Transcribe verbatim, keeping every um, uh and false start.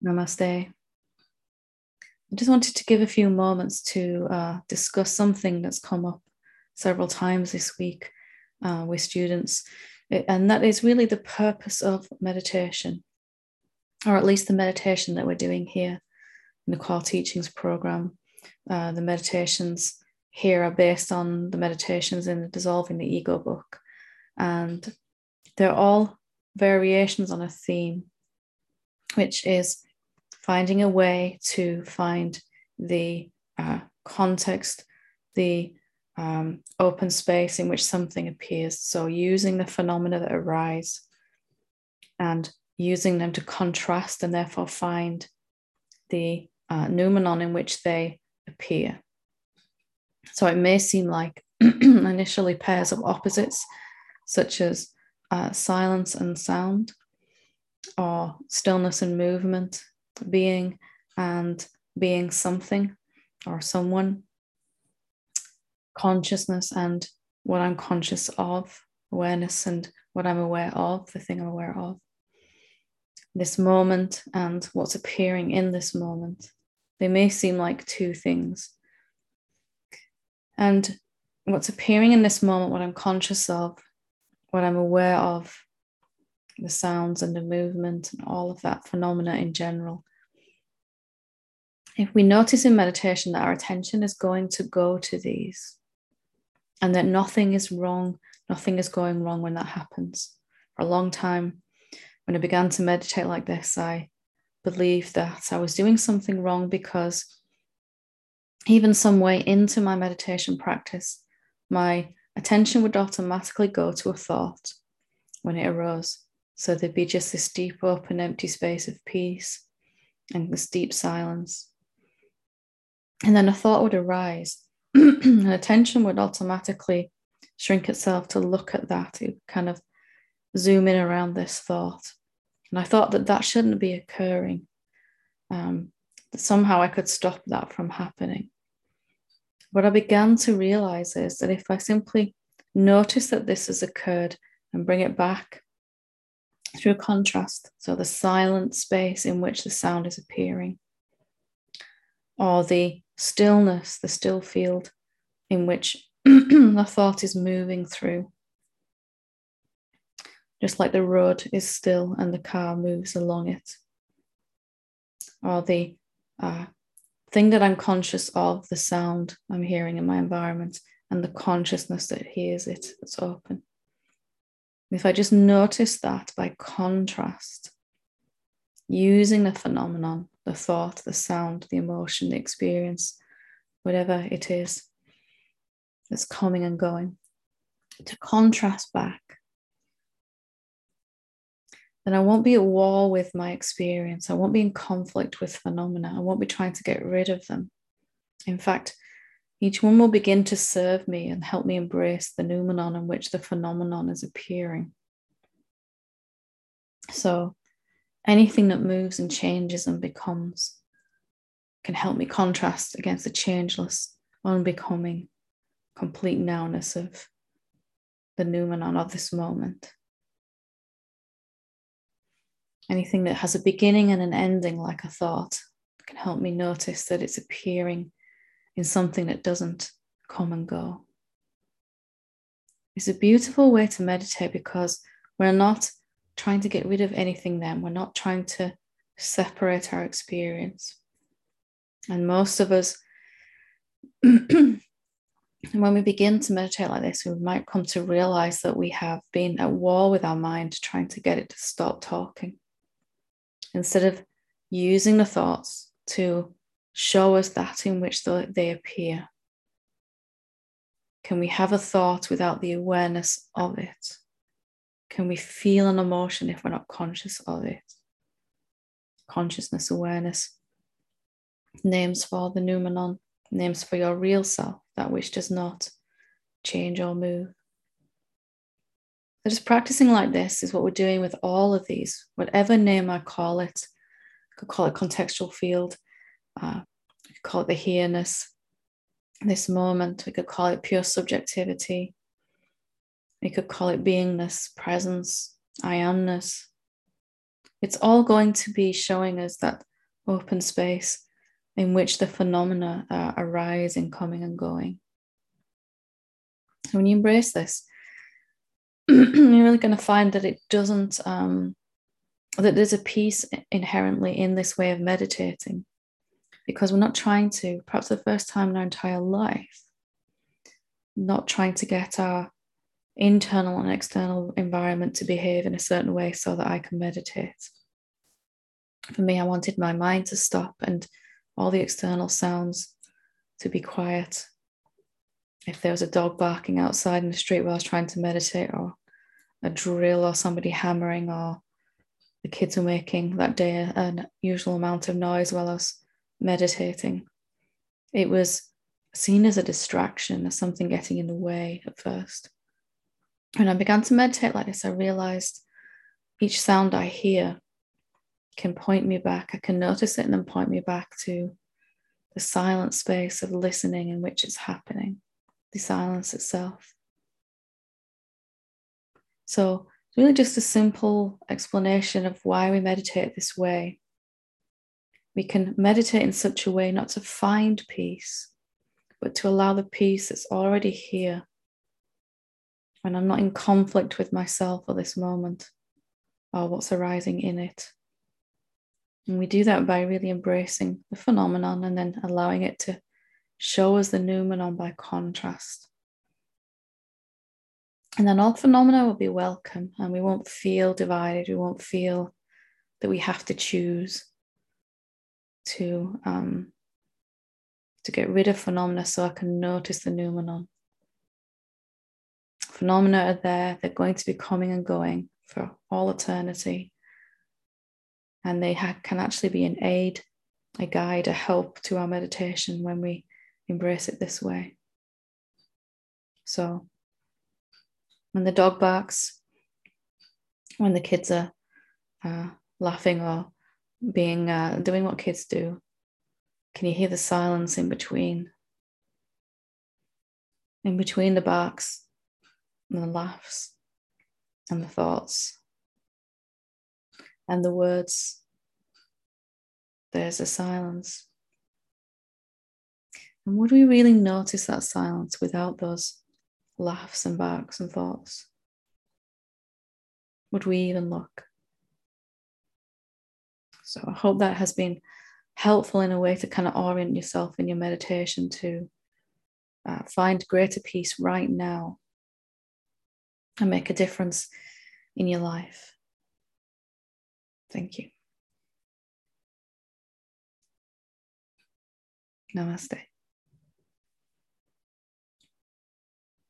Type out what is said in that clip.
Namaste. I just wanted to give a few moments to uh, discuss something that's come up several times this week uh, with students, and that is really the purpose of meditation, or at least the meditation that we're doing here in the Core Teachings program. Uh, the meditations here are based on the meditations in the Dissolving the Ego book, and they're all variations on a theme, which is finding a way to find the uh, context, the um, open space in which something appears. So using the phenomena that arise and using them to contrast and therefore find the uh, noumenon in which they appear. So it may seem like initially pairs of opposites, such as uh, silence and sound, or stillness and movement, being and being something or someone, consciousness and what I'm conscious of, awareness and what I'm aware of, the thing I'm aware of, this moment and what's appearing in this moment. They may seem like two things. And what's appearing in this moment, what I'm conscious of, what I'm aware of, the sounds and the movement and all of that phenomena in general. If we notice in meditation that our attention is going to go to these and that nothing is wrong, nothing is going wrong when that happens. For a long time, when I began to meditate like this, I believed that I was doing something wrong because even some way into my meditation practice, my attention would automatically go to a thought when it arose. So there'd be just this deep, open, empty space of peace and this deep silence. And then a thought would arise, and attention would automatically shrink itself to look at that, to kind of zoom in around this thought. And I thought that that shouldn't be occurring, um, that somehow I could stop that from happening. What I began to realize is that if I simply notice that this has occurred and bring it back through contrast, so the silent space in which the sound is appearing, or the stillness, the still field in which the thought is moving through, just like the road is still and the car moves along it, or the uh, thing that I'm conscious of, the sound I'm hearing in my environment, and the consciousness that hears it, that's open. If I just notice that by contrast, using the phenomenon, the thought, the sound, the emotion, the experience, whatever it is that's coming and going, to contrast back, then I won't be at war with my experience. I won't be in conflict with phenomena. I won't be trying to get rid of them. In fact, each one will begin to serve me and help me embrace the noumenon in which the phenomenon is appearing. So anything that moves and changes and becomes can help me contrast against the changeless, unbecoming, complete nowness of the noumenon of this moment. Anything that has a beginning and an ending, like a thought, can help me notice that it's appearing in something that doesn't come and go. It's a beautiful way to meditate because we're not trying to get rid of anything then. We're not trying to separate our experience. And most of us, when we begin to meditate like this, we might come to realize that we have been at war with our mind, trying to get it to stop talking. Instead of using the thoughts to show us that in which they appear. Can we have a thought without the awareness of it? Can we feel an emotion if we're not conscious of it? Consciousness, awareness, names for the noumenon, names for your real self, that which does not change or move. So just practicing like this is what we're doing with all of these, whatever name I call it. I could call it contextual field, uh, we could call it the here-ness, this moment. We could call it pure subjectivity. We could call it beingness, presence, I amness. It's all going to be showing us that open space in which the phenomena are arising, coming and going. When you embrace this, you're really going to find that it doesn't, um, that there's a peace inherently in this way of meditating, because we're not trying to, perhaps the first time in our entire life, not trying to get our internal and external environment to behave in a certain way so that I can meditate. For me, I wanted my mind to stop and all the external sounds to be quiet. If there was a dog barking outside in the street while I was trying to meditate, or a drill or somebody hammering, or the kids were making that day an unusual amount of noise while I was meditating, it was seen as a distraction, as something getting in the way at first. When I began to meditate like this, I realized each sound I hear can point me back. I can notice it and then point me back to the silent space of listening in which it's happening, the silence itself. So it's really just a simple explanation of why we meditate this way. We can meditate in such a way not to find peace, but to allow the peace that's already here. When I'm not in conflict with myself or this moment or what's arising in it. And we do that by really embracing the phenomenon and then allowing it to show us the noumenon by contrast. And then all phenomena will be welcome, and we won't feel divided. We won't feel that we have to choose to, um, to get rid of phenomena so I can notice the noumenon. Phenomena are there. They're going to be coming and going for all eternity. And they ha- can actually be an aid, a guide, a help to our meditation when we embrace it this way. So when the dog barks, when the kids are uh, laughing or being uh, doing what kids do, can you hear the silence in between? In between the barks and the laughs and the thoughts and the words, there's a silence. And would we really notice that silence without those laughs and barks and thoughts? Would we even look? So I hope that has been helpful in a way to kind of orient yourself in your meditation to uh, find greater peace right now and make a difference in your life. Thank you. Namaste.